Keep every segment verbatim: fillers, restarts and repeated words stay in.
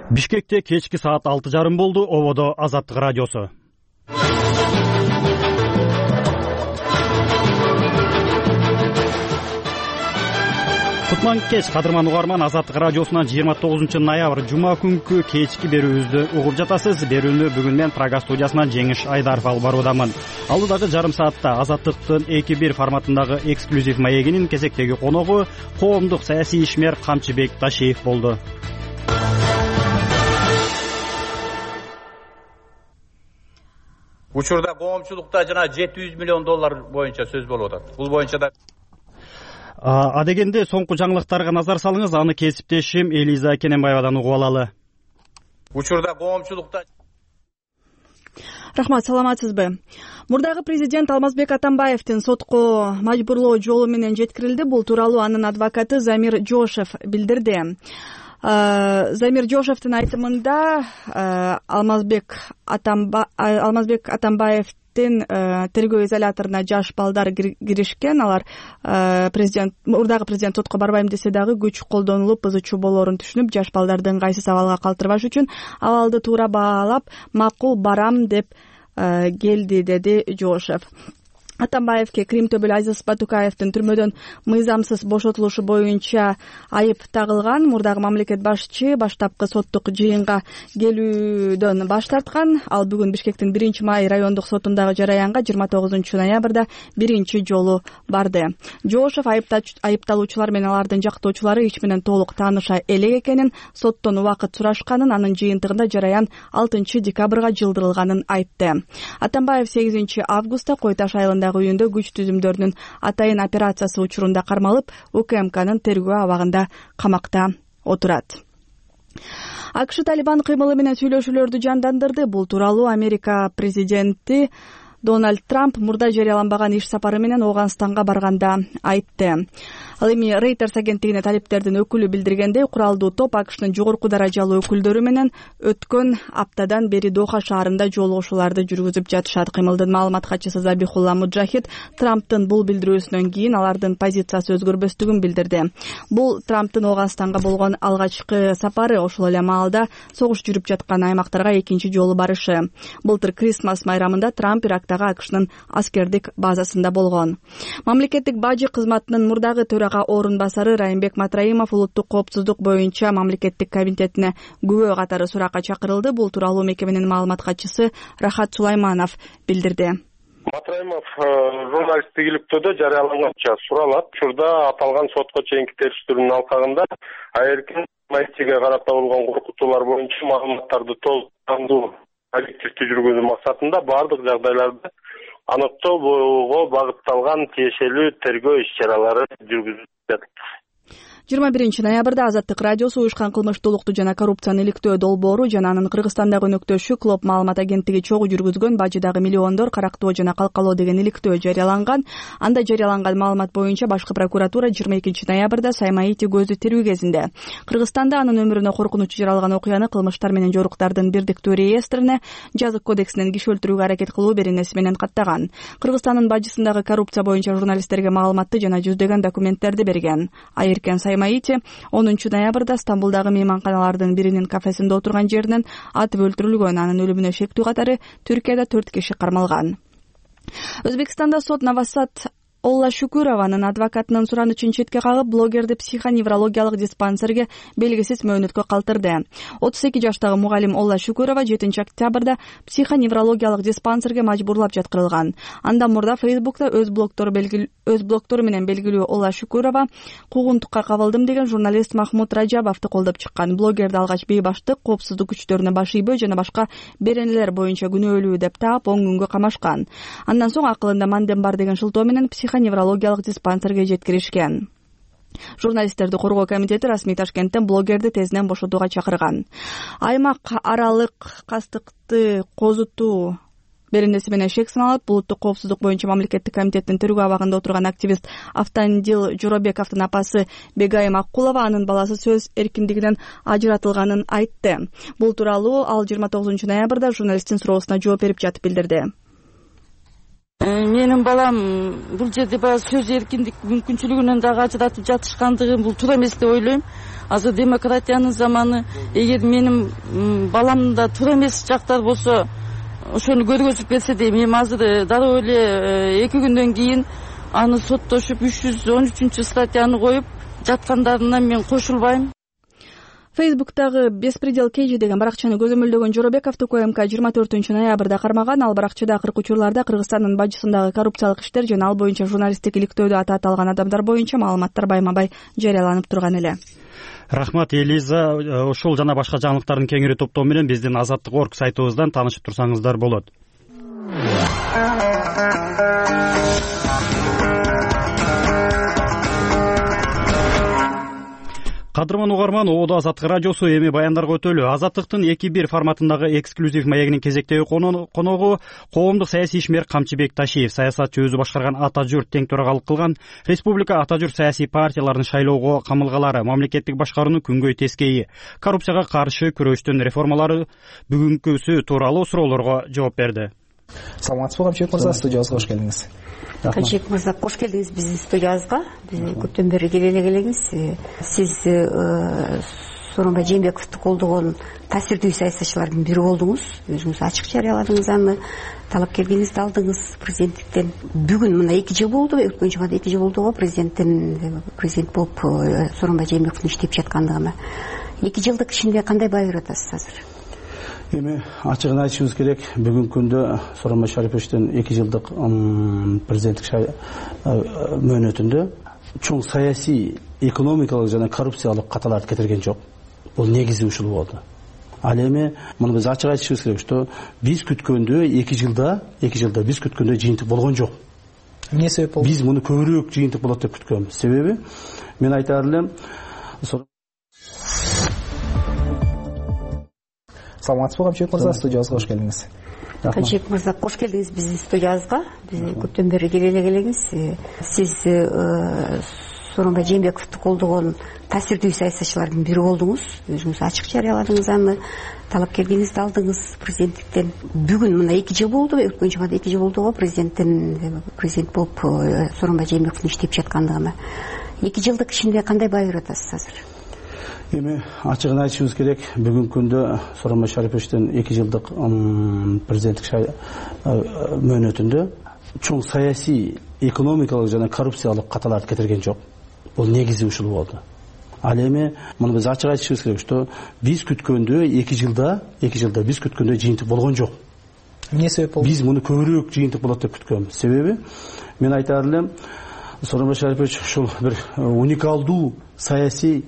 Бишкекте кечки саат алты жарым болду. Ободо Азаттык радиосу. Кутман кеч, кадырман угарман, Азаттык радиосунан жыйырма тогузунчу ноябрь жума күнкү кечки берүүбүздү угуп жатасыз. Берүүнү бүгүн мен Прага студиясынан Жеңиш Айдаров алып баруудамын. Алдыдагы жарым саатта Азаттыктын эки бир форматындагы эксклюзив маегинин кезектеги коногу коомдук саясий ишмер Камчыбек Ташиев болду. Учурда коомчулукта жана жети жүз миллион доллар боюнча сөз болуп атат. Бул боюнча да А дегенде соңку жаңылыктарга назар салыңыз. Аны кесиптешим Элиза Кененбаевадан угуп алалы. Учурда коомчулукта Рахмат, саламатсызбы? Мурдагы президент Алмазбек Атамбаевдин сотко мажбурлоо жолу менен жеткирилди. Бул тууралуу анын адвокаты Замир Жошев билдирди. Замир Жошевдин айтымында Алмазбек Алмазбек Атамбаев тергөө изоляторуна жаш балдар киришкен. Алар президент мурдагы президент сотко барбайм десе дагы күч колдонулуп бузуучу болоорун түшүнүп, жаш балдардын кайсыз абалга калтырбаш үчүн абалды туура баалап макул барам деп келди, деди Жошев. Атамбаевке Крим төбөлү Азиз Батукаевдин түрмөдөн мыйзамсыз бошотулушу боюнча айып тагылган. Мурдагы мамлекет башчы баштапкы соттук жыйынга келүүдөн баш тарткан. Ал бүгүн Бишкектин биринчи май райондук сотундагы жараянга жыйырма тогузунчу ноябрда биринчи жолу барды. Жошев айыпталуучулар менен алардын жактоочулары иш менен толук тааныша элек экенин, соттон убакыт сурашканын, анын жыйынтыгында жараян алтынчы декабрга жылдырылганын айтты. Атамбаев сегизинчи августта Кой Таш айылындагы үйүндө күч түзүмдөрүнүн атайын операциясы учурунда кармалып, УКМКнын тергөө абагында камакта отурат. АКШ Талибан кыймылы менен сүйлөшүүлөрдү жандандырды. Бул тууралуу Америка президенти Дональд Трамп мурда жарыяланбаган иш сапары менен Ооганстанга барганда айтты. Ал эми Reuters агенттигине талиптердин өкүлү билдиргендей, куралдуу топ АКШнын жогорку даражалуу өкүлдөрү менен өткөн аптадан бери Доха шаарында жолугушууларды жүргүзүп жатышат. Кыймылдын маалымат катчысы Забихулла Муджахид Трамптын бул билдирүүсүнөн кийин алардын позициясы өзгөрбөстүгүн билдирди. Бул Трамптын Ооганстанга болгон алгачкы сапары, ошол эле маалда согуш жүрүп жаткан аймактарга экинчи жолу барышы. Былтыр Крисмас майрамында Трамп Ирактагы АКШнын аскердик базасында болгон. Мамлекеттик бажы кызматынын мурдагы төрага орун басары Райымбек Матраимов улуттук коопсуздук боюнча мамлекеттик комитетине күбө катары суракка чакырылды. Бул тууралуу мекеменин маалымат катчысы Рахат Сулайманов билдирди. Матраимов журналисттиктикте жарыяланганча суралат. Учурда аталган сотко чейинки териштирүүнүн алкагында айыркын журналистикке карата болгон коркутуулар боюнча маалыматтарды толуктандуу объективдүү жүргүзүү максатында бардык жагдайларды аныктоого багытталган тиешелүү тергөө иш-чаралары жүргүзүлүп жатат. жыйырма биринчи ноябрда Азаттык радиосу уюшкан кылмыштуулукту жана коррупцияны иликтөө долбоору жана анын Кыргызстандагы өнөктөшү Клоп маалымат агенттиги чогуу жүргүзгөн бажыдагы миллиондор карактоо жана калкалоо деген иликтөө жарыяланган. Анда жарыяланган маалымат боюнча башкы прокуратура жыйырма экинчи ноябрда Саймаити көздү терүү кезинде Кыргызстанда анын өмүрүнө коркунуч жаралган окуяны кылмыштар менен жоруктардын бирдиктүү реестрине жазык кодексинен киши өлтүрүүгө аракет кылуу беренеси менен каттаган. Кыргызстандын бажысындагы коррупция боюнча журналисттерге маалыматты жана жүздөгөн документтерди берген. Айыркен Саймаити онунчу ноябрда Стамбулдагы мейманканалардын биринин кафесинде отурган жеринен атып өлтүрүлгөн. Анын өлүмүнө шектүү катары Түркияда төрт киши кармалган. Өзбекстанда сот Навасат Олла Шукурованын адвокатынын суранычын четке кагып, блогерди психоневрологиялык диспансерге белгисиз мөөнөткө калтырды. отуз эки жаштагы мугалим Олла Шукурова жетинчи октябрда психоневрологиялык диспансерге мажбурлап жаткырылган. Андан мурда Фейсбукта өз блогтору белгилүү өз блогтору менен белгилүү Олла Шукурова куугунтукка кабылдым деген журналист Махмуд Раджабовду колдоп чыккан. Блогерди алгач бейбаштык, коопсуздук күчтөрүнө баш ийбөө жана башка беренелер боюнча күнөөлүү деп таап он күнгө камашкан. Андан соң акылында мандем бар деген шылтоо менен психоневрологиялык диспансерге жеткиришкен. Журналисттерди коргоо комитети расмий Ташкенттен блогерди тезинен бошотууга чакырган. Аймак аралык кастыкты козутуу беренеси менен шек саналат. Улуттук коопсуздук боюнча мамлекеттик комитеттин тергөө абагында отурган активист Автандил Журобековдун апасы Бегайым Аккулова анын баласы сөз эркиндигинен ажыратылганын айтты. Бул тууралуу ал жыйырма тогузунчу ноябрда журналисттин суроосуна жооп берип жатып билдирди. Менин балам бул жерде баягы сөз эркиндик мүмкүнчүлүгүнөн дагы ажыратып жатышкандыгы бул туура эмес деп ойлойм. азыр демократиянын заманы. Эгер менин балам да туура эмес жактар болсо ошону көргөзүп келсе дейм. Эми азыр дароо эле эки күндөн кийин аны соттошуп үч жүз он үчүнчү статьяны коюп жаткандарына мен кошулбайм. Фейсбуктагы беспредел kg деген баракчаны көзөмөлдөгөн Жоробек УКМК жыйырма төртүнчү ноябрда кармаган. Ал баракчада акыркы учурларда Кыргызстандын бажысындагы коррупциялык иштер жана ал боюнча журналисттик иликтөөдө аты аталган адамдар боюнча маалыматтар байма-бай жарыяланып турган эле. Рахмат Элиза. Ушул жана башка жаңылыктардын кеңири топтоо менен биздин азаттык орг сайтыбыздан таанышып турсаңыздар болот. Кадырман угарман, Оодо Азаттык радиосу эми баяндарга өтөлү. Азаттыктын эки бир форматындагы эксклюзив маегинин кезектеги коногу коомдук саясий ишмер Камчыбек Ташиев. Саясатчы өзү башкарган Ата журт тең төрагалык кылган республика Ата журт саясий партияларын шайлоого камылгалары, мамлекеттик башкарууну күнгөй тескейи, коррупцияга каршы күрөштүн реформалары бүгүнкүсү тууралуу суроолорго жооп берди. Саламатсызбы Камчыбек мырза, студиябызга кош келиңиз. Камчыбек мырза, кош келдиңиз биздин студиябызга. Биз көптөн бери келе эле келеңиз. Сиз Сооронбай Жээнбековду колдогон таасирдүү саясатчылардын бири болдуңуз. Өзүңүз ачык жарыяладыңыз аны, талапкерлигиңизди алдыңыз президенттиктен. Бүгүн мына эки жыл болду, өткөн жумада эки жыл болду го президенттин президент болуп Сооронбай Жээнбековдун иштеп жаткандыгына. эки жылдык ишинде кандай баа берип атасыз азыр? Эми ачыгын айтышыбыз керек, бүгүнкү күндө Сооронбай Шариповичтин эки жылдык президенттик мөөнөтүндө чоң саясий, экономикалык жана коррупциялык каталарды кетирген жок. Бул негизи ушул болду. Ал эми муну биз ачык айтышыбыз керек, что биз күткөндө эки жылда, эки жылда биз күткөндө жыйынтык болгон жок. Эмне себеп болду? Биз муну көбүрөөк жыйынтык болот деп күткөнбүз. Себеби мен айтар элем, Саламатсызбы Камчыбек мырза, студиябызга кош келиңиз. Камчыбек мырза, кош келдиңиз биздин студиябызга. Биз көптөн бери келе эле келеңиз. Сиз Сооронбай Жээнбековду колдогон таасирдүү саясатчылардын бири болдуңуз. Өзүңүз ачык жарыяладыңыз аны, талапкерлигиңизди алдыңыз президенттиктен. Бүгүн мына эки жыл болду, өткөн жумада эки жыл болду го президенттин президент болуп Сооронбай Жээнбековдун иштеп жаткандыгына. эки жылдык ишинде кандай баа берип атасыз азыр? Эми ачыгын айтышыбыз керек, бүгүнкү күндө Сооронбай Шариповичтин эки жылдык президенттик мөөнөтүндө чоң саясий, экономикалык жана коррупциялык каталарды кетирген жок. Бул негизи ушул болду. Ал эми муну биз ачык айтышыбыз керек, что биз күткөндө эки жылда, эки жылда биз күткөндө жыйынтык болгон жок. Эмне себеп болду? Биз муну көбүрөөк жыйынтык болот деп күткөнбүз. Себеби мен айтар элем, Сооронбай Шарипович ушул бир уникалдуу саясий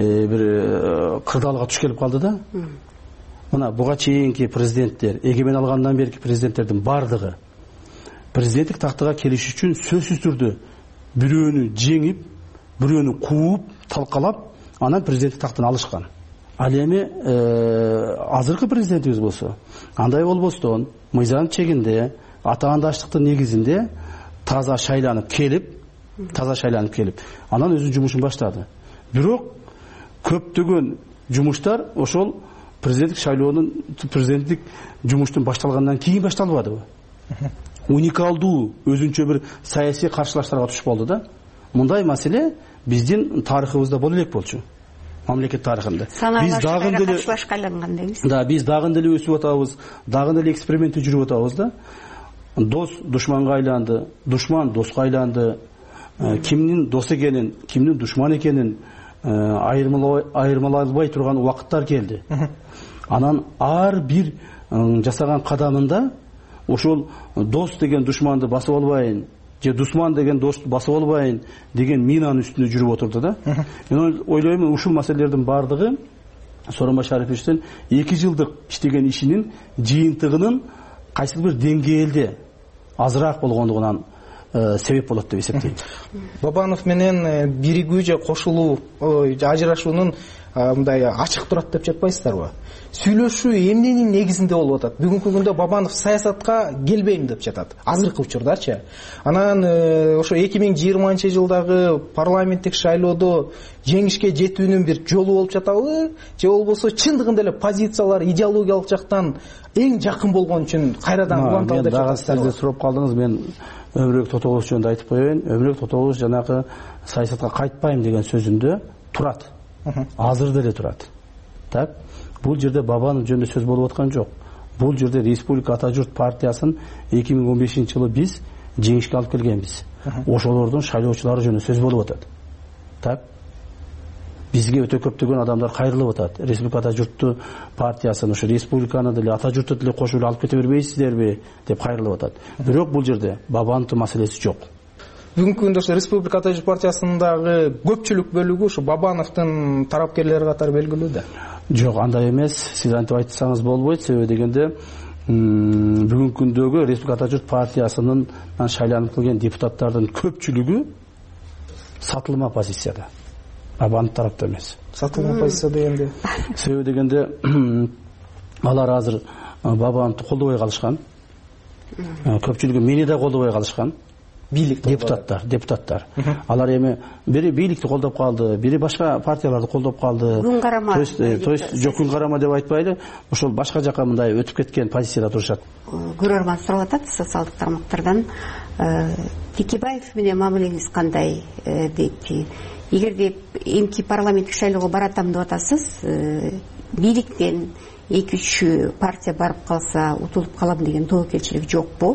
бир кырдаалга туш келип калды да. Мына буга чейинки президенттер, эгемен алгандан берки президенттердин бардыгы президенттик тактыга келиш үчүн сөзсүз түрдө бирөөнү жеңип, бирөөнү кууп, талкалап, анан президенттик тактын алышкан. Ал эми азыркы президентибиз болсо, андай болбостон, мыйзам чегинде, атаандаштыктын негизинде таза шайланып келип, таза шайланып келип, анан өзүнүн жумушун баштады. Бирок көптөгөн жумуштар ошол президенттик шайлоонун, президенттик жумуштун башталгандан кийин башталбадыбы? Уникалдуу өзүнчө бир саясий каршылаштарга туш болду да. Мындай маселе биздин тарыхыбызда боло элек болчу. Мамлекет тарыхында. Биз дагы деле каршылашка айланган дейбиз. Да, биз дагы деле өсүп атабыз, дагы деле экспериментте жүрүп атабыз да. Дос душманга айланды, душман доска айланды. Кимдин дос экенин, кимдин душман экенин айырмалай албай турган убакыттар келди. Анан ар бир жасаган кадамында ошол дос деген душманды басып албайын, же душман деген досту басып албайын деген минанын үстүндө жүрүп отурду да. Мен ойлойм, ушул маселелердин бардыгы Сооронбай Шариповичтин эки жылдык иштеген ишинин жыйынтыгынын кайсыл бир деңгээлде азыраак болгондугунан себеп болот деп эсептейм. Бабанов менен биригүү же кошулуу, ажырашуунун мындай ачык турат деп жатпайсыздарбы? Сүйлөшүү эмненин негизинде болуп атат? Бүгүнкү күндө Бабанов саясатка келбейм деп жатат. Азыркы учурдарчы. Анан ошо эки миң жыйырманчы жылдагы парламенттик шайлоодо жеңишке жетүүнүн бир жолу болуп жатабы? Же болбосо чындыгында эле позициялар идеологиялык жактан эң жакын болгон үчүн кайрадан уланталы деп жатасыздар? Сиз сурап калдыңыз, мен Өмүрбек Тотоголович жөнүндө айтып коеюн. Өмүрбек Тотоголович жанагы саясатка кайтпайм деген сөзүндө турат. азыр деле турат. Так, бул жерде Бабанов жөнүндө сөз болуп аткан жок. Бул жерде Республика Ата журт партиясын эки миң он бешинчи жылы биз жеңишке алып келгенбиз. Ошолордун шайлоочулары жөнүндө сөз болуп атат. Так, бизге өтө көптөгөн адамдар кайрылып атат. Республика Ата журтту партиясын ушу республиканы деле Ата журтту деле кошуп алып кете бербейсиздерби деп кайрылып атат. Бирок бул жерде Бабановдун маселеси жок. Бүгүнкү күндө ушу Республика Ата журт партиясындагы көпчүлүк бөлүгү ушу Бабановдун тарапкерлери катары белгилүү да. Жок, андай эмес. Сиз антип айтсаңыз болбойт. Себеби дегенде бүгүнкү күндөгү Республика Ата журт партиясынын шайланып келген депутаттардын көпчүлүгү сатылма позицияда. Бабанов тарапта эмес. Сатылма позиция дегенде. Себеби дегенде алар азыр Бабановду колдобой калышкан. Көпчүлүгү мени да колдобой калышкан. Бийлик депутаттар, депутаттар. Алар эми бири бийликти колдоп калды, бири башка партияларды колдоп калды. Күн карама. То есть, то есть жок күн карама деп айтпайлы, ошол башка жака мындай өтүп кеткен позицияда турушат. Көрөрман сурап атат социалдык тармактардан, Текебаев менен мамилеңиз кандай дейт. Эгерде эмки парламенттик шайлоого баратам деп атасыз, бийликтен эки үч партия барып калса утулуп калам деген тобокелчилик жокпу?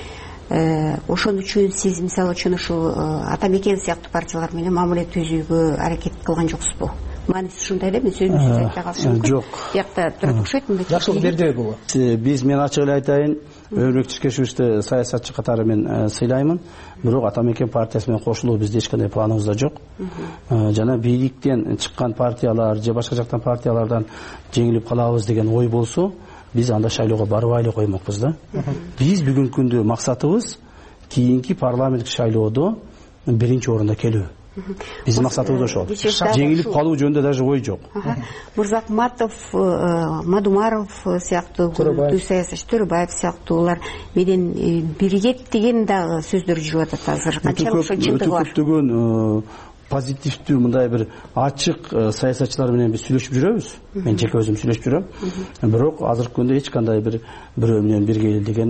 Ошон үчүн сиз мисалы үчүн ушул Ата Мекен сыяктуу партиялар менен мамиле түзүүгө аракет кылган жоксузбу? Мааниси ушундай эле, мен сөзүмдү айтпай калышым мүмкүн. Жок. Биякта турат окшойт. Жакшылык бердиби бул? Биз мен ачык эле айтайын, Өрмөк Чишкешевичти саясатчы катары мен сыйлаймын. Бирок Ата Мекен партиясы менен кошулуу бизде эч кандай планыбызда жок. Жана бийликтен чыккан партиялар же башка жактан партиялардан жеңилип калабыз деген ой болсо, биз анда шайлоого барбай эле коймокпуз да. Биз бүгүнкү күндө максатыбыз кийинки парламенттик шайлоодо биринчи орунда келүү. Биздин максатыбыз ошол. Жеңилип калуу жөнүндө даже ой жок. Мурзакматов, Мадумаров сыяктуу саясатчы, Төрөбаев сыяктуулар менен биригет деген дагы сөздөр жүрүп атат азыр. Канчалык ошо чындыгы бар? Көптөгөн позитивдүү мындай бир ачык саясатчылар менен биз сүйлөшүп жүрөбүз. Мен жеке өзүм сүйлөшүп жүрөм. Бирок азыркы күндө эч кандай бир бирөө менен бирге эл деген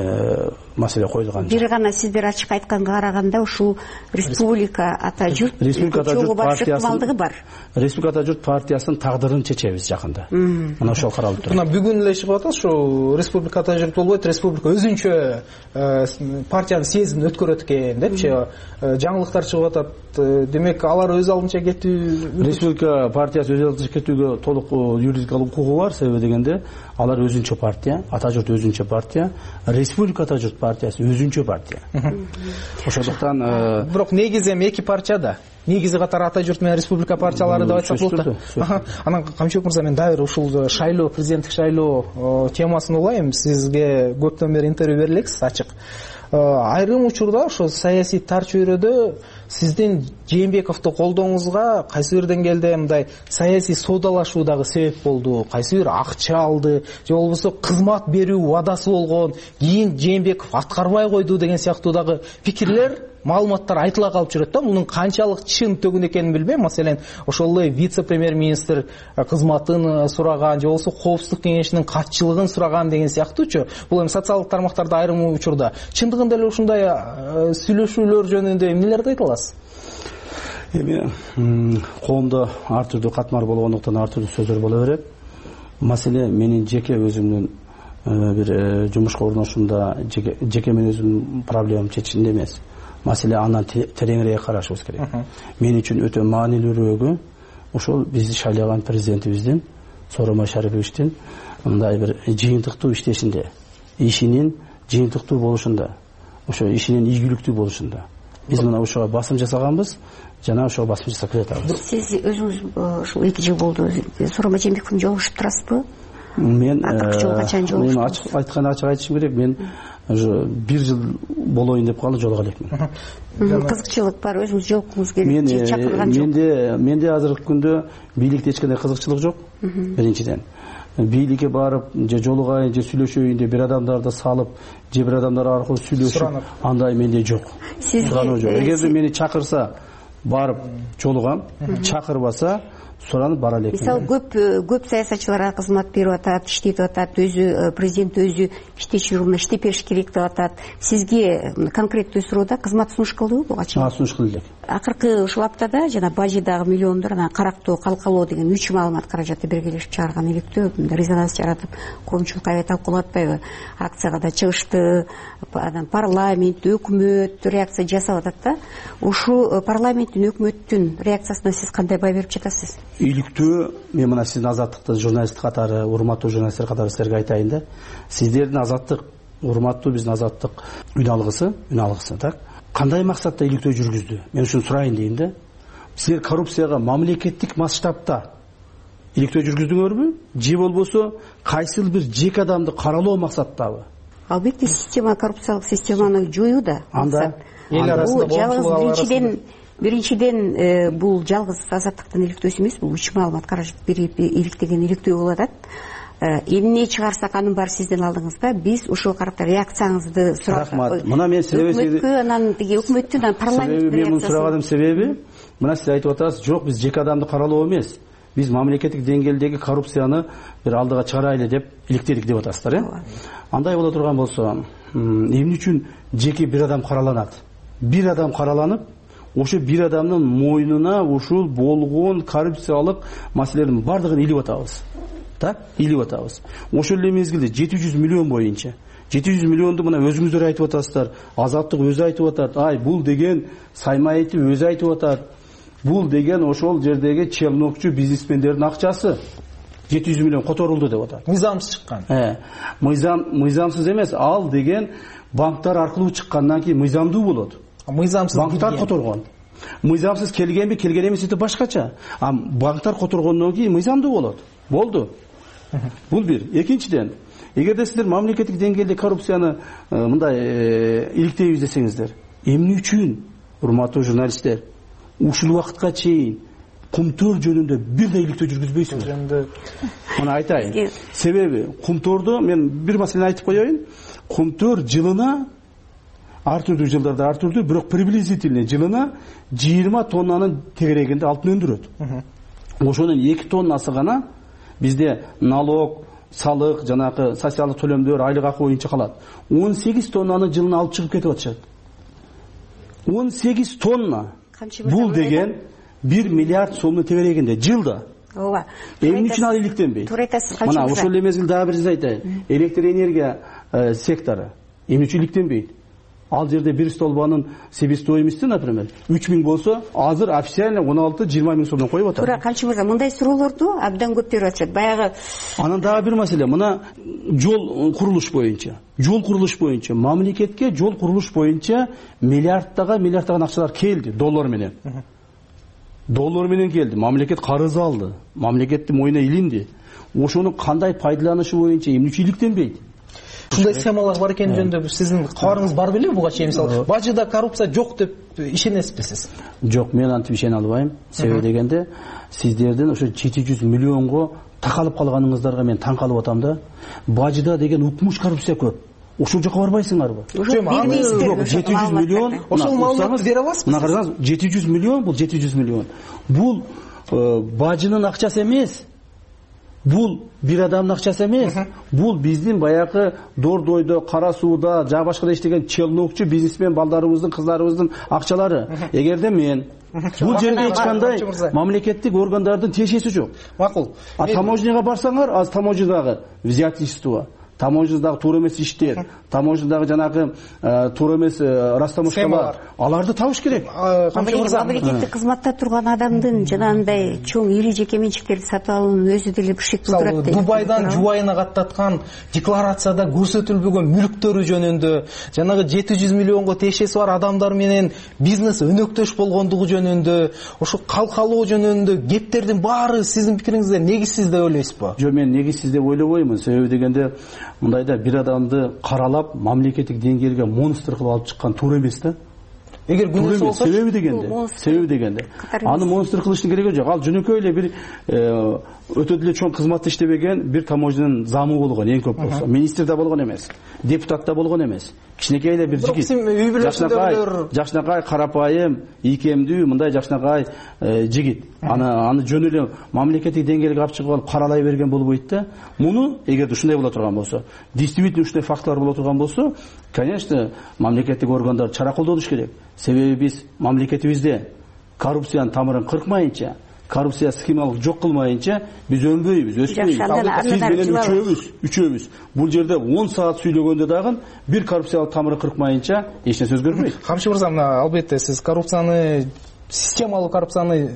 маселе коюлган жок. Бир гана сиздер ачык айтканга караганда ушул Республика Ата журт партиясынын бар. Республика Ата журт партиясынын тагдырын чечебиз жакында. Мына ошол каралып турат. Мына бүгүн эле чыгып атат, ушу Республика Ата журт болбойт, Республика өзүнчө партиянын съездин өткөрөт экен депчи жаңылыктар чыгып атат. Демек алар өз алдынча кетүү, Республика партиясы өз алдынча кетүүгө толук юридикалык укугу бар. Себеби дегенде алар өзүнчө партия, Ата журт өзүнчө партия, Республика Ата журт партиясы өзүнчө партия. Ошондуктан бирок негизи эми эки партияда. Негизи катары Ата журт менен Республика партиялары деп айтсак болот да. Анан Камчыбек мырза, мен дагы ушул шайлоо, президенттик шайлоо темасын улайм. Сизге көптөн бери интервью бере элексиз ачык. Айрым учурда ошо саясий тар чөйрөдө сиздин Жээнбековду колдооңузга кайсы бир деңгээлде мындай саясий соодалашуу дагы себеп болду. Кайсы бир акча алды, же болбосо кызмат берүү убадасы болгон, кийин Жээнбеков аткарбай койду деген сыяктуу дагы пикирлер, маалыматтар айтыла калып жүрөт да. Мунун канчалык чын төгүн экенин билбейм. Маселен, ошол эле вице-премьер-министр кызматын сураган, же болбосо коопсуздук кеңешинин катчылыгын сураган деген сыяктуучу. Бул эми социалдык тармактарда айрым учурда чындыгында эле ушундай сүйлөшүүлөр жөнүндө эмнелерди айта аласыз? Эми коомдо ар түрдүү катмар болгондуктан ар түрдүү сөздөр боло берет. Маселе менин жеке өзүмдүн бир жумушка орношумда, жеке мен өзүмдүн проблемам чечишинде эмес. Маселе андан тереңирээк карашыбыз керек. Мен үчүн өтө маанилүүрөөгү ошол бизди шайлаган президентибиздин, Сооронбай Шариповичтин мындай бир жыйынтыктуу иштешинде, ишинин жыйынтыктуу болушунда, ошо ишинин ийгиликтүү болушунда. Биз мына ошого басым жасаганбыз, жана ошого басым жасап келатабыз. Сиз өзүңүз ушул эки жыл болду Сооронбай Жээнбековдун жолугушуп турасызбы? Мен мен ачык айтканда ачык айтышым керек, мен уже бир жыл болоюн деп калды, жолуга элекмин. Кызыкчылык бар, өзүңүз жолуккуңуз келип чакырган жок. Менде менде азыркы күндө бийликте эч кандай кызыкчылык жок. Биринчиден, бийликке барып же жолугайын же сүйлөшөйүн деп бир адамдарды салып, же бир адамдар аркылуу сүйлөшүп, андай менде жок. Сизге эгерде мени чакырса барып жолугам, чакырбаса суранып бара элек. Мисалы көп көп саясатчылар кызмат берип атат, иштетип атат, өзү президент өзү иштечи жолуна иштеп бериш керек деп атат. Сизге конкреттүү суроодо кызмат сунуш кылдыбы буга чейин? А, сунуш кылдык. Акыркы ушул аптада жана бажидагы миллиондор анан карактоо, калкалоо деген үч маалымат каражаты белгилешип чыгарган иликтөө резонанс жаратып, коомчулук аябай талкуулап атпайбы? Акцияга да чыгышты, анан парламент, өкмөт реакция жасап атат да. Ушул парламенттин, өкмөттүн реакциясына сиз кандай баа берип жатасыз? Иликтөө, мен мына сиздин азаттыкты журналист катары, урматтуу журналисттер катары силерге айтайын да. Сиздердин азаттык, урматтуу биздин азаттык үн алгысы, үн алгысы, так? Кандай максатта иликтөө жүргүздү? Мен ушуну сурайын дейин да. Силер коррупцияга мамлекеттик масштабта иликтөө жүргүздүңөрбү? Же болбосо кайсыл бир жеке адамды каралоо максаттабы? Албетте система, коррупциялык системаны жоюу да. Анда эл арасында биринчиден биринчиден бул жалгыз азаттыктын иликтөөсү эмес, бул үч маалымат каражат берип иликтеген иликтөө болуп атат. Эмне чыгарсак анын баары сиздин алдыңызда, биз ушул карата реакцияңызды сурап. Рахмат. Мына мен себеби өкмөткө, анан тиги өкмөттүн, анан парламенттин реакциясы. Мен сураганым себеби, мына сиз айтып атасыз, жок, биз жеке адамды каралоо эмес, биз мамлекеттик деңгээлдеги коррупцияны бир алдыга чыгарайлы деп иликтедик деп атасыздар, э? Андай боло турган болсо, эмне үчүн жеке бир адам караланат? Бир адам караланып, ошо бир адамдын мойнуна ушул болгон коррупциялык маселелердин бардыгын илип атабыз. Так, илип атабыз. Ошол эле мезгилде жети жүз миллион боюнча. жети жүз миллионду мына өзүңүздөр айтып атасыздар. Азаттык өзү айтып атат. Ай, бул деген Саймаевдин өзү айтып атат. Бул деген ошол жердеги челнокчу бизнесмендердин акчасы. жети жүз миллион которулду деп атат. Мыйзамсыз чыккан. Э, мыйзам мыйзамсыз эмес, ал деген банктар аркылуу чыккандан кийин мыйзамдуу болот. Мыйзамсыз банктар которгон. Мыйзамсыз келгенби, келген эмеси башкача. А банктар которгондон кийин мыйзамдуу болот. Болду. Бул бир. Экинчиден, эгерде сиздер мамлекеттик деңгээлде коррупцияны мындай иликтейбиз десеңиздер, эмне үчүн, урматтуу журналисттер, ушул убакытка чейин кумтөр жөнүндө бир да иликтөө жүргүзбөйсүңөр? Мына айтайын. Себеби кумторду мен бир маселени айтып коеюн. Кумтөр жылына ар түрдүү жылдарда ар түрдүү, бирок приблизительно жылына жыйырма тоннанын тегерегинде алтын өндүрөт. Ошонун эки тоннасы гана бизде налог, салык, жанагы социалдык төлөмдөр, айлык акы боюнча калат. он сегиз тоннаны жылына алып чыгып кетип атышат. он сегиз тонна. Бул деген бир миллиард сомдун тегерегинде жылда. Ооба. Эмне үчүн ал иликтенбейт? Мына ошол эле мезгилде дагы бир сиз айтайын. Электр энергия сектору эмне үчүн иликтенбейт? Ал жерде бир столбанын себестоимости, например, үч миң болсо, азыр официально он алты жыйырма миң сомдон коюп атат. Туура, Камчы мырза, мындай суроолорду абдан көп берип атышат. Баягы анан дагы бир маселе, мына жол курулуш боюнча, жол курулуш боюнча, мамлекетке жол курулуш боюнча миллиардтага, миллиардтаган акчалар келди, доллар менен. Доллар менен келди, мамлекет карыз алды, мамлекеттин мойнуна илинди. Ошону кандай пайдаланышы боюнча эмне үчүн иликтенбейт? Ушундай схемалар бар экени жөнүндө сиздин кабарыңыз бар беле буга чейин? Мисалы, бажыда коррупция жок деп ишенесизби сиз? Жок, мен антип ишене албайм. Себеби дегенде, сиздердин ошо жети жүз миллионго такалып калганыңыздарга мен таң калып атам да. Бажыда деген укмуш коррупция көп. Ошол жака барбайсыңарбы? Жок, жети жүз миллион. Ошол маалыматты бере аласызбы? Мына караңыз, жети жүз миллион, бул жети жүз миллион. Бул бажынын акчасы эмес. Бул бир адамдын акчасы эмес. Бул биздин баягы Дордойдо, Кара сууда, жана башкада иштеген челнокчу бизнесмен балдарыбыздын, кыздарыбыздын акчалары. Эгерде мен бул жерге эч кандай мамлекеттик органдардын тиешеси жок. Макул. А таможняга барсаңар, аз таможнядагы взятительство, таможнядагы туура эмес иштер, таможнядагы жанагы туура эмес растаможкалар, аларды табыш керек. Мамлекеттик кызматта турган адамдын жанагындай чоң ири жеке менчиктерди сатып алуунун өзү деле бир шек туудурат дейт. Дубайдан жубайына каттаткан декларацияда көрсөтүлбөгөн мүлктөрү жөнүндө, жанагы жети жүз миллионго тиешеси бар адамдар менен бизнес өнөктөш болгондугу жөнүндө, ошо калкалоо жөнүндө кептердин баары сиздин пикириңизде негизсиз деп ойлойсузбу? Жок, мен негизсиз деп ойлобоймун. Себеби дегенде мындайда бир адамды каралап мамлекеттик деңгээлге монстр кылып алып чыккан туура эмес да. Эгер күнөөсү болсо, себеби дегенде, себеби дегенде аны монстр кылыштын кереги жок. Ал жөнөкөй эле бир өтө деле чоң кызматты иштебеген бир таможнянын замы болгон эң көп болсо, министр да болгон эмес, депутат да болгон эмес. Кичинекей эле бир жигит. Жакшынакай, жакшынакай карапайым, ийкемдүү, мындай жакшынакай жигит. Аны аны жөн эле мамлекеттик деңгээлге алып чыгып алып каралай берген болбойт да. Муну эгерде ушундай боло турган болсо, действительно ушундай фактылар боло турган болсо, конечно, мамлекеттик органдар чара колдонуш керек. Себеби биз мамлекетибизде коррупциянын тамырын кыркмайынча, коррупция схемалык жок кылмайынча биз өнбөйбүз, өспөйбүз. Сиз менен үчөөбүз, үчөөбүз. Бул жерде он саат сүйлөгөндө дагы бир коррупциялык тамыры кыркмайынча эч нерсе өзгөрбөйт. Камчы мырза, мына албетте сиз коррупцияны, системалык коррупцияны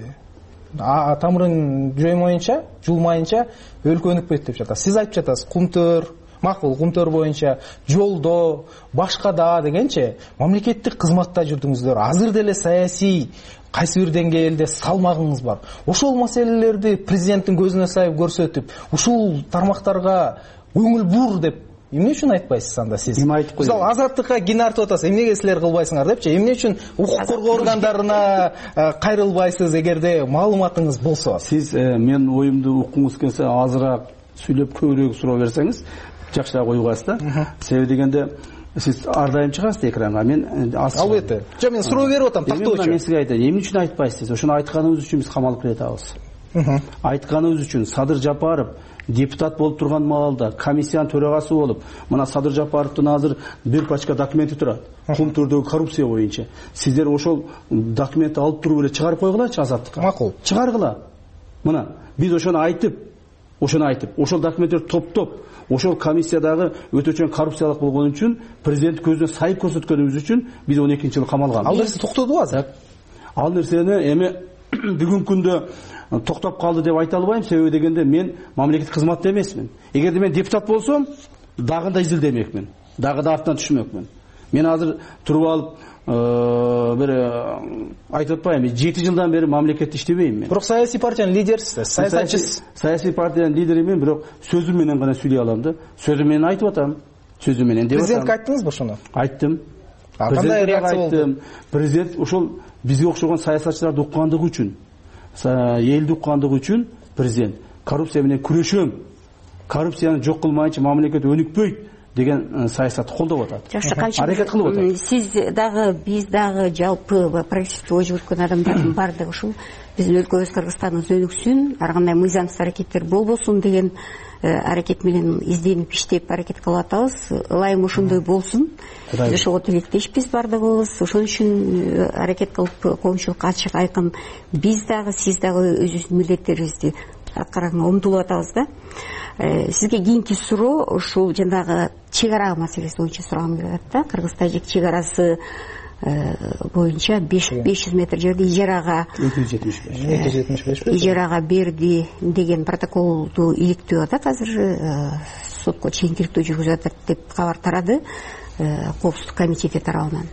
тамырын жоймоюнча, жулмайынча өлкө өнүкпөйт деп жатасыз. Сиз айтып жатасыз, кумтөр, макул, кумтөр боюнча, жолдо, башкада дегенче мамлекеттик кызматта жүрдүңүздөр. Азыр деле саясий кайсы бир деңгээлде салмагыңыз бар. Ошол маселелерди президенттин көзүнө сайып көрсөтүп, ушул тармактарга көңүл бур деп эмне үчүн айтпайсыз анда сиз? Мисалы азаттыкка кин артып атасыз, эмнеге силер кылбайсыңар депчи, эмне үчүн укук коргоо органдарына кайрылбайсыз эгерде маалыматыңыз болсо? Сиз мен оюмду уккуңуз келсе азыраак сүйлөп көбүрөөк суроо берсеңиз жакшыраак уйгасыз да. Себеби дегенде сиз ар дайым чыгасыз экранга, мен албетте. Жок, мен суроо берип атам, тактоочу. Мен сизге айтайын, эмне үчүн айтпайсыз? Ошону айтканыңыз үчүн биз камалып кетебиз. Айтканыңыз үчүн Садыр Жапаров депутат болуп турган маалда комиссиянын төрагасы болуп, мына Садыр Жапаровдун азыр бир пачка документи турат. Кумтөрдөгү коррупция боюнча. Сиздер ошол документти алып туруп эле чыгарып койгулачы азаттыкка. Макул. Чыгаргыла. Мына биз ошону айтып, ошону айтып, ошол документтерди топтоп, ошол комиссиядагы өтө чоң коррупциялык болгон үчүн президент көзүнө сайып көрсөткөнүбүз үчүн биз он экинчи жылы камалган. Ал нерсе токтоду азыр. Ал нерсени эми бүгүнкү күндө токтоп калды деп айта албайм, себеби дегенде мен мамлекеттик кызматта эмесмин. Эгерде мен депутат болсом, дагы да изилдемекмин, дагы да артынан түшмөкмүн. Мен азыр туруп алып бир айтып атпайм, жети жылдан бери мамлекетте иштебейм мен. Бирок саясий партиянын лидерисиз, саясатчысыз. Саясий партиянын лидеримин, бирок сөзүм менен гана сүйлөй алам да. Сөзүм менен айтып атам. Сөзүм менен деп атам. Президентке айттыңызбы ошону? Айттым. Кандай реакция болду? Президент ошол бизге окшогон саясатчыларды уккандыгы үчүн, элди уккандыгы үчүн президент коррупция менен күрөшөм, коррупцияны жок кылмайынча мамлекет өнүкпөйт деген саясатты колдоп атат. Жакшы, канча аракет кылып атат. Сиз дагы, биз дагы жалпы прогрессивдүү ой жүгүрткөн адамдардын баардыгы ушул биздин өлкөбүз Кыргызстаныбыз өнүксүн, ар кандай мыйзамсыз аракеттер болбосун деген аракет менен изденип иштеп аракет кылып атабыз. Ылайым ошондой болсун. Биз ошого тилектешпиз баардыгыбыз. Ошон үчүн аракет кылып коомчулукка ачык айкын биз дагы, сиз дагы өзүбүздүн милдеттерибизди аткарганга умтулуп атабыз да. Сизге кийинки суроо ушул жанагы чек ара маселеси боюнча сурагым келип атат да. Кыргыз-Тажик чек арасы боюнча беш жүз метр жерди ижарага эки жүз жетимиш беш ижарага берди деген протоколду иликтеп атат. Азыр сотко чейин иликтөө жүргүзүп атат деп кабар тарады Коопсуздук комитети тарабынан.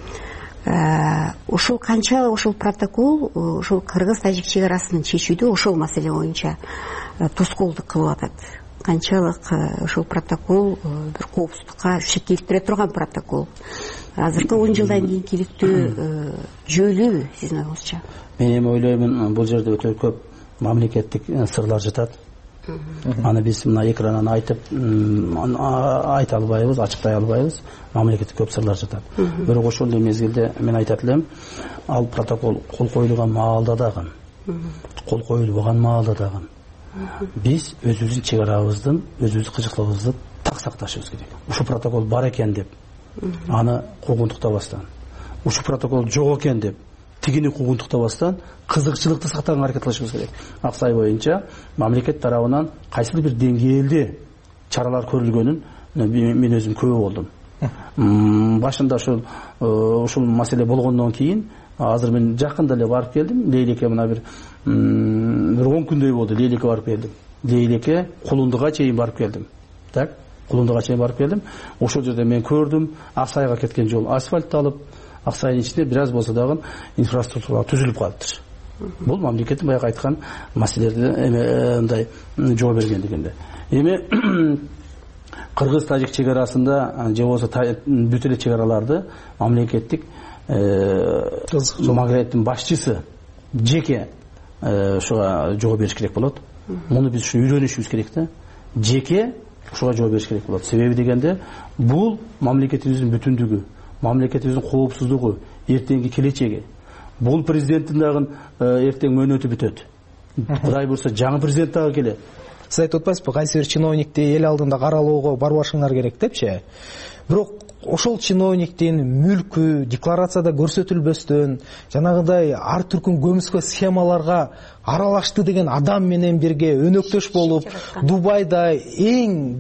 Ошол канчалык ошол протокол ошол Кыргыз-Тажик чек арасын чечүүдө ошол маселе боюнча тоскоолдук кылып атат. Канчалык ошол протокол бир коопсуздукка шектелип турган протокол. Азыркы он жылдан кийинки иликтөө жөөлүүбү сиздин оюңузча? Мен эми ойлоймун, бул жерде өтө көп мамлекеттик сырлар жатат. Аны биз мына экрандан айтып айта албайбыз, ачыктай албайбыз. Мамлекетте көп сырлар жатат. Бирок ошол эле мезгилде мен айтат элем, ал протокол кол коюлган маалда дагы, кол коюлбаган маалда дагы биз өзүбүздүн чек арабыздын, өзүбүздүн кыжыклыгыбызды так сакташыбыз керек. Ушул протокол бар экен деп аны куугунтуктабастан, ушул протокол жок экен деп тигини куугунтуктабастан кызыкчылыкты сактаганга аракет кылышыбыз керек. Аксай боюнча мамлекет тарабынан кайсыл бир деңгээлде чаралар көрүлгөнүн мен өзүм күбө болдум. Башында ошол ушул маселе болгондон кийин азыр мен жакында эле барып келдим. Лейлеке мына бир бир он күндөй болду. Лейлеке барып келдим. Лейлеке Кулундуга чейин барып келдим. Так, Кулундуга чейин барып келдим. Ошол жерде мен көрдүм, Аксайга кеткен жол асфальтталып, Аксайдын ичинде бир аз болсо дагы инфраструктура түзүлүп калыптыр. Бул мамлекеттин баягы айткан маселелерге эме мындай жооп бергендигинде. Эми Кыргыз-Тажик чек арасында же болбосо бүт эле чек араларды мамлекеттик мамлекеттин башчысы жеке ошого жооп бериш керек болот. муну биз ушу үйрөнүшүбүз керек да. Жеке ушуга жооп бериш керек болот. Себеби дегенде бул мамлекетибиздин бүтүндүгү, мамлекетибиздин коопсуздугу, эртеңки келечеги. Бул президенттин дагы эртең мөөнөтү бүтөт. Кудай буйрса жаңы президент дагы келет. Сиз айтып атпайсызбы, кайсы бир чиновникти эл алдында каралоого барбашыңар керек депчи. Бирок ошол чиновниктин мүлкү декларацияда көрсөтүлбөстөн, жанагыдай ар түркүн көмүскө схемаларга аралашты деген адам менен бирге өнөктөш болуп, Дубайда эң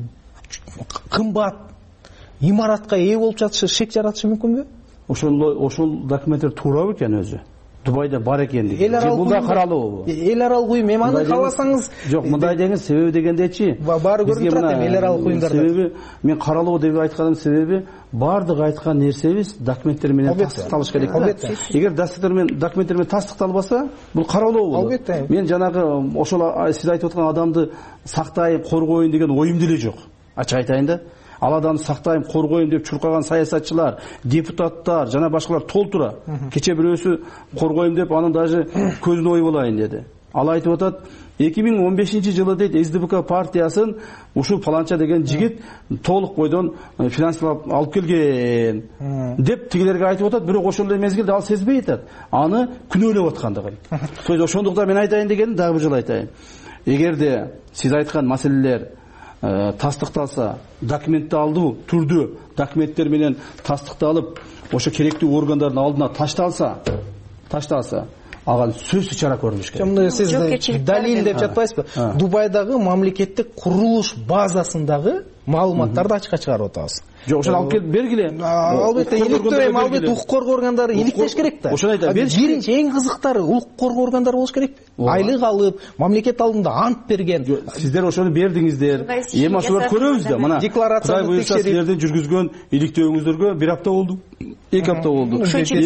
кымбат имаратка ээ болуп жатышы шек жаратышы мүмкүнбү? Ошол ошол документтер туура экен өзү. Дубайда бар экен деген. Бул да каралуу. Эл аралык уюм, эми аны кааласаңыз жок, мындай деген себеби дегендечи. Баары көрүнүп турат эми эл аралык уюмдарда. Себеби мен каралуу деп айтканым себеби бардык айткан нерсебиз документтер менен тастыкталыш керек да. Эгер документтер менен тастыкталбаса, бул каралуу болот. Албетте. Мен жанагы ошол сиз айтып аткан адамды сактайын, коргоюн деген оюм деле жок. Ачык айтайын да. Ал адамды сактайын, коргоюн деп чуркаган саясатчылар, депутаттар, жана башкалар толтура. Кече бирөөсү коргоюн деп анын даже көзүн оюп алайын деди. Ал айтып атат, эки миң он бешинчи жылы дейт эс дэ пэ ка партиясын ушул паланча деген жигит толук бойдон финансылап алып келген деп тигилерге айтып атат, бирок ошол эле мезгилде ал сезбей атат. Аны күнөөлөп аткандыгын. То есть ошондуктан мен айтайын дегеним дагы бир жолу айтайын. Эгерде сиз айткан маселелер тастыкталса, документалдуу түрдө документтер менен тастыкталып, ошо керектүү органдардын алдына ташталса, ташталса, ага сөзсүз чара көрүлүш керек. Мындай сиз далил деп жатпайсызбы? Дубайдагы мамлекеттик курулуш базасындагы маалыматтарды ачыкка чыгарып атабыз. Жок, ошону алып келип бергиле. Албетте, иликтөө, албетте укук коргоо органдары иликтеш керек да. Ошону айтам. Биринчи эң кызыктары укук коргоо органдары болуш керекпи? Айлык алып, мамлекет алдында ант берген. Сиздер ошону бердиңиздер. Эми ошолорду көрөбүз да. Мына декларацияны буюрса сиздердин жүргүзгөн иликтөөңүздөргө бир апта болду. эки апта болду.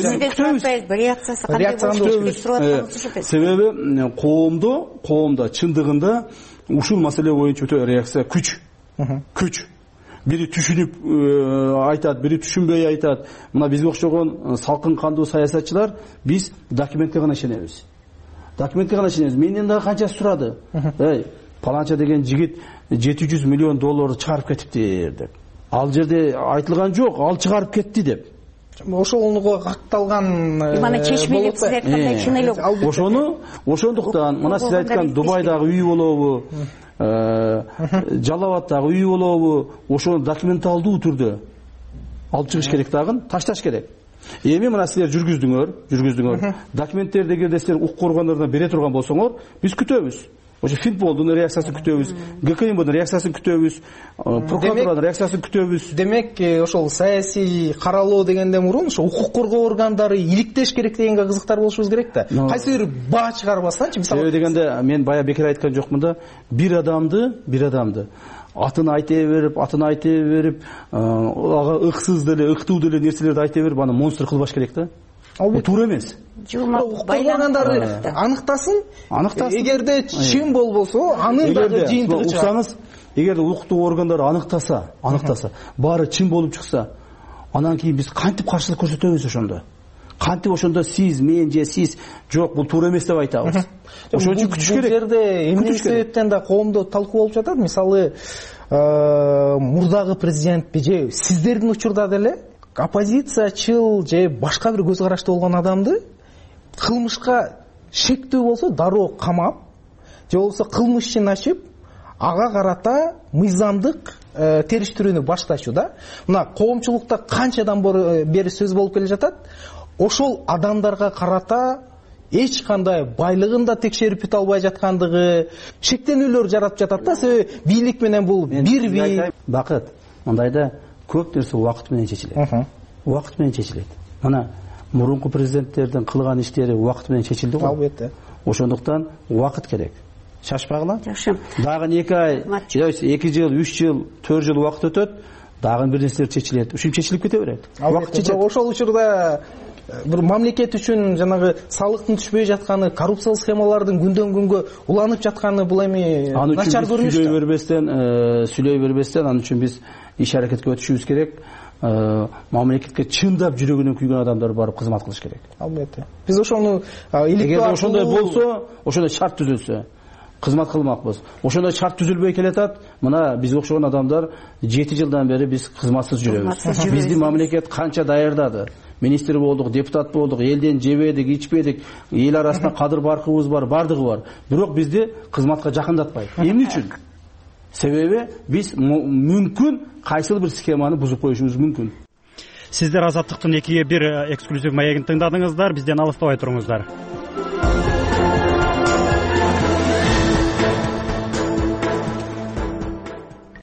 Реакциясы кандай болуш? Себеби коомдо, коомдо чындыгында ушул маселе боюнча өтө реакция күч. Күч. Бири түшүнүп айтат, бири түшүнбөй айтат. Мына бизге окшогон салкын кандуу саясатчылар биз документке гана ишенебиз. Документке гана ишенебиз. Менден дагы канча сурады. Эй, паланча деген жигит жети жүз миллион долларды чыгарып кетипти деп. Ал жерде айтылган жок, ал чыгарып кетти деп. Ошолго катталган мана чечмелеп сиз айткандай чын эле. Ошону, ошондуктан мына сиз айткан Дубайдагы үй болобу, Жалалабадтагы үй болобу, ошону документалдуу түрдө алып чыгыш керек дагы, ташташ керек. Эми мына силер жүргүздүңөр, жүргүздүңөр. Документтерди эгерде силер укук органдарына бере турган болсоңор, биз күтөбүз. Ошо Финполдун реакциясын күтөбүз, гэ ка эмдин реакциясын күтөбүз, прокуратуранын реакциясын күтөбүз. Демек, ошол саясий каралоо дегенден мурун ошо укук коргоо органдары иликтеш керек дегенге кызыктар болушубуз керек да. Кайсы бир баа чыгарбастанчы, мисалы. Себеби дегенде мен бая бекер айткан жокмун да, бир адамды, бир адамды атын айта берип, атын айта берип, ага ыксыз деле, ыктуу деле нерселерди айта берип, аны монстр кылбаш керек да. Ал туура эмес. Байлангандары аныктасын. Аныктасын. Эгерде чын болбосо, анын дагы жыйынтыгы чыксаңыз, эгерде укуктуу органдар аныктаса, аныктаса, баары чын болуп чыкса, анан кийин биз кантип каршылык көрсөтөбүз ошондо? Кантип ошондо сиз, мен же сиз жок, бул туура эмес деп айтабыз. Ошон үчүн күтүш керек. Бул жерде эмне себептен да коомдо талкуу болуп жатат? Мисалы, мурдагы президентти же сиздердин учурда деле оппозициячыл же башка бир көз карашты болгон адамды кылмышка шектүү болсо дароо камап, же болбосо кылмыш ишин ачып, ага карата мыйзамдык териштирүүнү баштачу да. Мына коомчулукта канчадан бери сөз болуп келе жатат? Ошол адамдарга карата эч кандай байлыгын да текшерип бүтө албай жаткандыгы, шектенүүлөр жаратып жатат да. Себеби бийлик менен бул бир бий. Бакыт, мындайда көп нерсе убакыт менен чечилет. Убакыт менен чечилет. Мына мурунку президенттердин кылган иштери убакыт менен чечилди го. Албетте. Ошондуктан убакыт керек. Шашпагыла. Жакшы. Дагы эки ай, эки жыл, үч жыл, төрт жыл убакыт өтөт, дагы бир нерселер чечилет. Ушинтип чечилип кете берет. Убакыт чечет. Ошол учурда бир мамлекет үчүн жанагы салыктын түшпөй жатканы, коррупциялык схемалардын күндөн күнгө уланып жатканы бул эми начар көрүнүш. Сүйлөй бербестен, сүйлөй бербестен, анын үчүн биз иш аракетке өтүшүбүз керек. Мамлекетке чындап жүрөгүнөн күйгөн адамдар барып кызмат кылыш керек. Албетте. Биз ошону иликтөө ошондой болсо, ошондой шарт түзүлсө, кызмат кылмакпыз. Ошондой шарт түзүлбөй келатат. Мына бизге окшогон адамдар жети жылдан бери биз кызматсыз жүрөбүз. Бизди мамлекет канча даярдады. Министр болдук, депутат болдук, элден жебедик, ичпедик, эл арасында кадыр баркыбыз бар, бардыгы бар. Бирок бизди кызматка жакындатпайт. Эмне үчүн? Себеби биз мүмкүн кайсыл бир схеманы бузуп коюшубуз мүмкүн. Сиздер Азаттыктын экиге бир эксклюзив маегин тыңдадыңыздар. Бизден алыстабай туруңуздар.